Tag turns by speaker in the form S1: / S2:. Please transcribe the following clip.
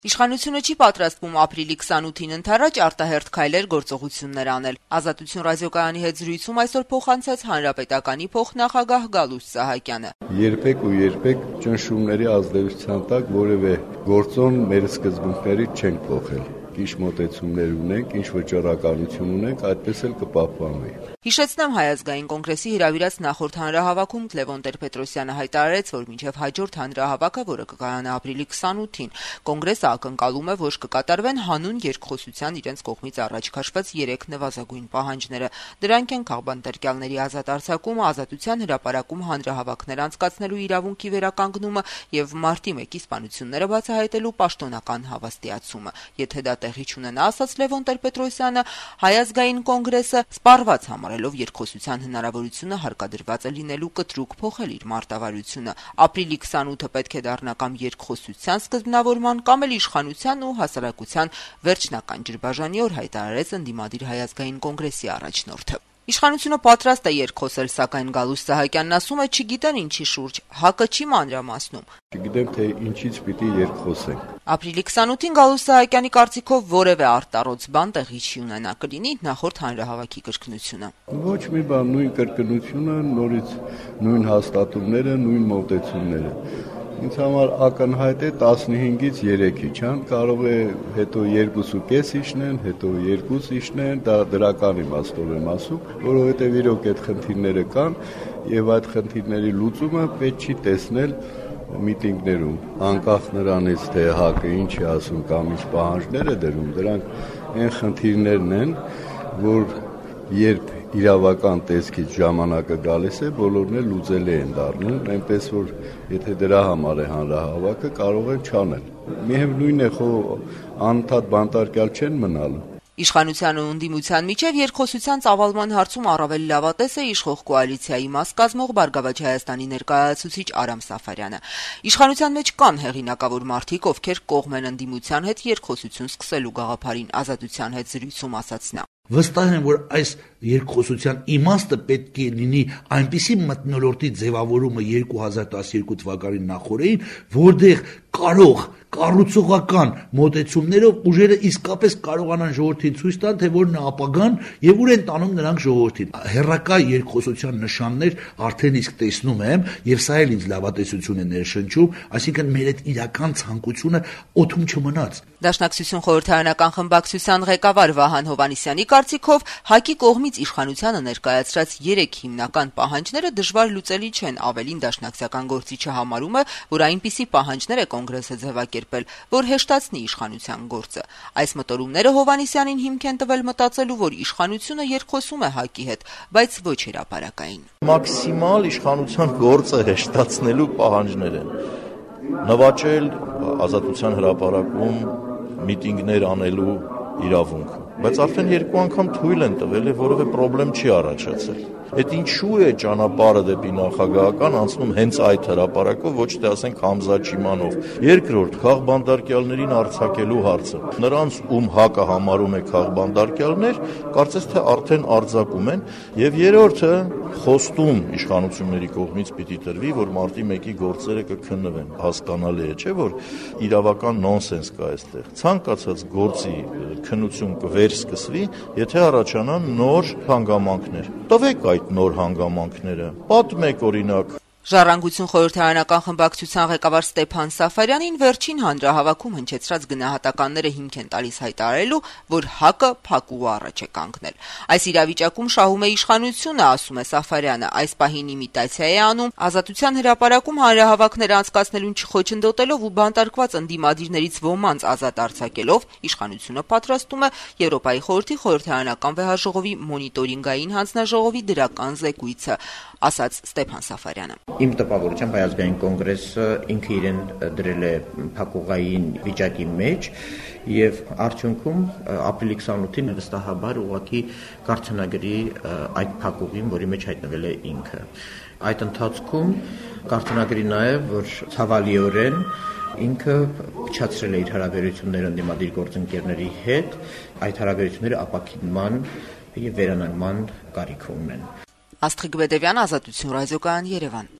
S1: Իշխանությունը չի պատրաստվում ապրիլի 28-ին ընդառաջ արտահերթ քայլեր գործողություններ անել։ Ազատություն ռադիոկայանի հետ զրույցում այսօր փոխանցեց Հանրապետականի փոխնախագահ Գալուստ Սահակյանը։
S2: Երբեք ճնշումների ազդեցության տակ որևէ գործոն մեր սկզբունքներից չենք փոխել։ Ինչ մոտեցումներ ունենք, ինչ վճռականություն ունենք, այդպես էլ կպահպանվի։
S1: Հիշեցնեմ, Հայ ազգային կոնգրեսի հրավիրած նախորդ հանրահավաքում Լևոն Տեր-Պետրոսյանը հայտարարեց, որ մինչև հաջորդ հանրահավաքը, որը կկայանա ապրիլի 28-ին, կոնգրեսը ակնկալում է, որ կկատարվեն հանուն երկխոսության իրենց կողմից առաջ քաշված 3 նվազագույն պահանջները։ Դրանք են քաղբանտարկյալների ազատ արձակումը, ազատության հրապարակում հանրահավաքներ անցկացնելու իրավունքի վերականգնումը եւ մարտի 1-ի սպանությունները բացահայտելու պաշտոնական հավաստիացումը։ Եթե դա տեղի չունենա, ասաց Լևոն Տեր-Պետրոսյանը, Հայ ազգային կոնգրեսը սպառված համարելով երկխոսության հնարավորությունը հարկադրված է լինելու կտրուկ փոխել իր մարտավարությունը։ Ապրիլի 28-ը պետք է դառնա կամ երկխոսության սկզբնավորման, կամ էլ իշխանության ու հասարակության վերջնական ջրբաժանի օր, հայտարարեց ընդդիմադիր Հայ ազգային կոնգրեսի առաջնորդը։ Իշխանությունը պատրաստ է երկխոսել, սակայն Գալուստ Սահակյանն ասում է, չգիտեն ինչի շուրջ, ՀԱԿ-ը չի մանրամասնում։
S2: Չգիտեմ, թե ինչից պիտի երկխոսենք։
S1: Ապրիլի 28-ին Գալուստ Սահակյանի կարծիքով որևէ արտառոց բան տեղի չի ունենա, կլինի նախորդ հանրահավաքի կրկնությունը։
S2: Ոչ մի բան, նույն կրկնությունը, նորից նույն հաստատումները, նույն մոտեցումները։ Ինձ համար ակնհայտ է 15-ից 3-ի չան, կարող է հետո 2.5 իջնեն, հետո 2 իջնեն, դա դրական իմաստով եմ ասում, որովհետև իրոք այդ խնդիրները կան եւ այդ խնդիրների լուծումը պետք չի տեսնել միտինգներում, անկախ նրանից, թե ՀԱԿ-ը ինչ է ասում կամ ինչ պահանջներ է դրում, դրանք այն խնդիրներն են, որ երբ իրավական տեսքից ժամանակը գալիս է, բոլորն էլ լուծելի են դառնում, այնպես որ եթե դրա համար է հանրահավաքը, կարող են չանել։ Միևնույն է, անընդհատ բանտարկյալ չեն մնալու։
S1: Իշխանության ու ընդդիմության միջև երկխոսության ծավալման հարցում առավել լավատես է իշխող կոալիցիայի մաս կազմող Բարգավաճ Հայաստանի ներկայացուցիչ Արամ Սաֆարյանը։ Իշխանության մեջ կան հեղինակավոր մարդիկ, ովքեր կողմ են ընդդիմության հետ երկխոսություն սկսելու գաղափարին, Ազատության հետ զրույցում ասաց նա։
S3: Վստահ եմ, որ այս երկխոսության իմաստը պետք է լինի այնպիսի մթնոլորտի ձևավորումը 2012 թվականի նախորդին, որտեղ կարող կառուցողական մոտեցումներով ուժերը իսկապես կարողանան ժողովրդին ցույց տան, թե որն է ապագան եւ ուր են տանում նրանք ժողովրդին։ Հերրակա երկխոսության նշաններ արդեն իսկ տեսնում եմ եւ սա էլ ինձ լավատեսություն է ներշնչում, այսինքն մեր այդ իրական ցանկությունը օդում չմնաց։
S1: Դաշնակցություն խորհրդարանական խմբակցության ղեկավար Վահան Հովհաննիսյանի կարծիքով ՀԱԿ-ի կողմից իշխանությանը ներկայացրած 3 հիմնական պահանջները դժվար լուծելի չեն, ավելին դաշնակցական գործիչը համարում է, որ այնպիսի պահանջներ է կոնգրեսը ձևակերպել, որ հեշտացնի իշխանության գործը։ Այս մտորումները Հովհաննիսյանին հիմք են տվել մտածելու, որ իշխանությունը երկխոսում է ՀԱԿ-ի հետ, բայց ոչ հրապարակային։
S4: Մաքսիմալ իշխանության գործը հեշտացնելու պահանջներ են։ Նվաճել Ազատության հրապարակում միտինգներ անելու իրավունքը, բայց արդեն 2 անգամ թույլ են տվել է, որևէ խնդրեմ չի առաջացել։ Այդ ինչու է ճանապարհը դեպի նախագահական անցնում հենց այդ հրապարակով, ոչ թե ասենք Համզա Չիմանով։ Երկրորդ, քաղբանտարկյալներին արձակելու հարցը։ Նրանց ում ՀԱԿ-ը համարում է քաղբանտարկյալներ, կարծես թե արդեն արձակում են, եւ երրորդը խոստում իշխանությունների կողմից պիտի տրվի, որ մարտի 1-ի գործերը կքննվեն։ Հասկանալի է, չէ՞ որ իրավական նոնսենս կա այստեղ։ Ցանկացած գործի քննություն կվերսկսվի, եթե առաջանան նոր հանգամանքներ։ Տվեք այդ նոր հանգամանքները։ Պատմեք օրինակ
S1: Ժառանգություն խորհրդարանական խմբակցության ղեկավար Ստեփան Սաֆարյանին վերջին հանրահավաքում հնչեցրած գնահատականները հիմք են տալիս հայտարարելու, որ ՀԱԿ-ը փակուղու առաջ է կանգնել։ Այս իրավիճակում շահում է իշխանությունը, ասում է Սաֆարյանը, այս պահին իմիտացիա է անում, Ազատության հրապարակում հանրահավաքներ անցկացնելուն չխոչընդոտելով ու բանտարկված ընդդիմադիրներից ոմանց ազատ արձակելով, իշխանությունը պատրաստում է Եվրոպայի խորհրդի խորհրդարանական վեհաժողովի մոնիտորինգային հանձնաժողովի դրական զեկույցը, ասաց Ստեփան Սաֆարյանը։
S5: Իմ տպավորությամբ Հայ ազգային կոնգրեսը ինքը իրեն դրել է փակուղային վիճակի մեջ եւ արդյունքում ապրիլի 28-ին վստահաբար ուղղակի կարգանագրի այդ փակուղին, որի մեջ հայտնվել է ինքը։ Այդ ընթացքում կարգանագրի նաեւ, որ ցավալիորեն ինքը փչացրել է իր հարաբերությունները ընդդիմադիր գործընկերների հետ, այդ հարաբերությունները ապաքինման եւ վերանայման կարիք ունեն։
S1: Աստղիկ Բեդևյան, Ազատություն ռադիոկայան, Երևան։